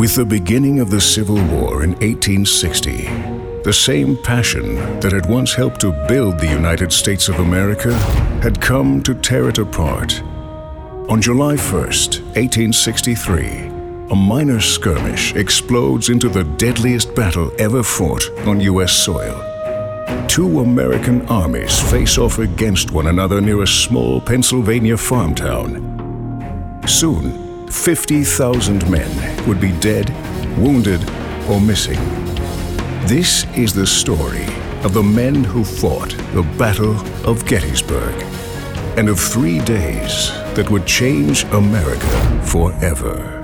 With the beginning of the Civil War in 1860, the same passion that had once helped to build the United States of America had come to tear it apart. On July 1st, 1863, a minor skirmish explodes into the deadliest battle ever fought on U.S. soil. Two American armies face off against one another near a small Pennsylvania farm town. Soon, 50,000 men would be dead, wounded, or missing. This is the story of the men who fought the Battle of Gettysburg, and of 3 days that would change America forever.